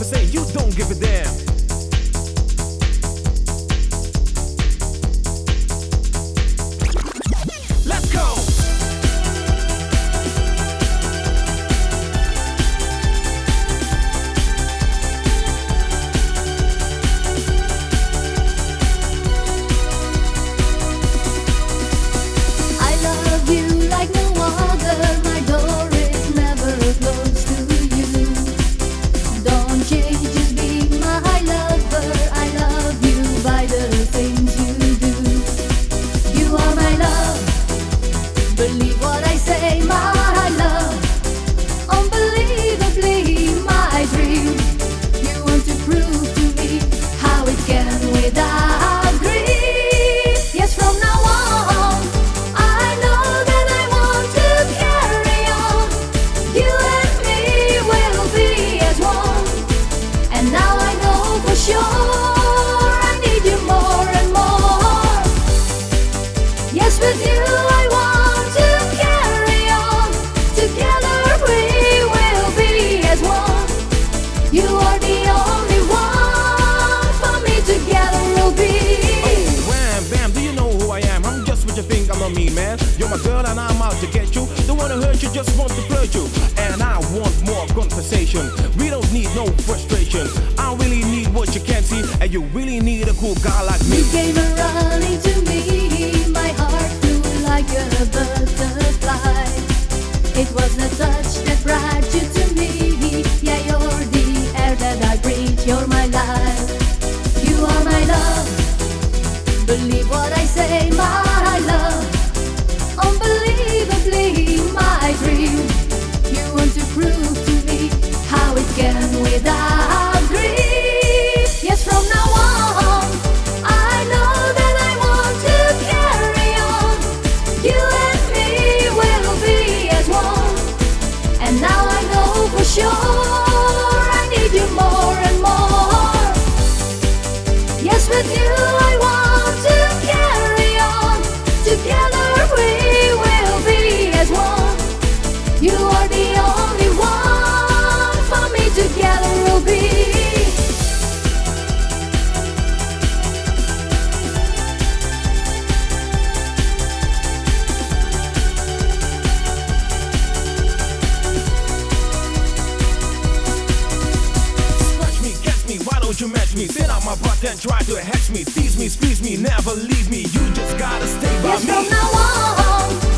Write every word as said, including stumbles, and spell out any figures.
never say you don't give a damn. Let's go. I love you like no other. My door is never closed to you. Don't change, just be my lover. I love you by the things you do. You are my love. Believe what I say, my love. Unbelievably, my dream. You want to prove to me how it can without grief. Yes, from now on, I know that I want to carry on. You and me will be as one. And now I know for sure I need you more and more. Yes, with you I want to carry on. Together we will be as one. You are the only one for me. Together we'll be. Wham, bam, do you know who I am? I'm just what you think I'm not me, man. You're my girl and I'm out to get you. Don't wanna hurt you, just want to flirt you. And I want more conversation. We don't need no frustration. I really need what you can't see, and you really need a cool guy like me. You came running to me, my heart flew like a butterfly. It was the touch that brought you to me. Yeah, you're the air that I breathe, you're my life. You are my love. Believe what I say, my love. Unbelievably, my dream. You want to prove to me how it can without grief. Yes, from now on, I know that I want to carry on. You and me will be as one. And now I know for sure I need you more and more. Yes, with you I want to carry on. Together we will be as one. You are the only one for me. Together we'll be. Scratch me, catch me, why don't you match me? Sit on my butt and try to hatch me. Tease me, squeeze me, never leave me. You just gotta stay by Yes, me. from now on,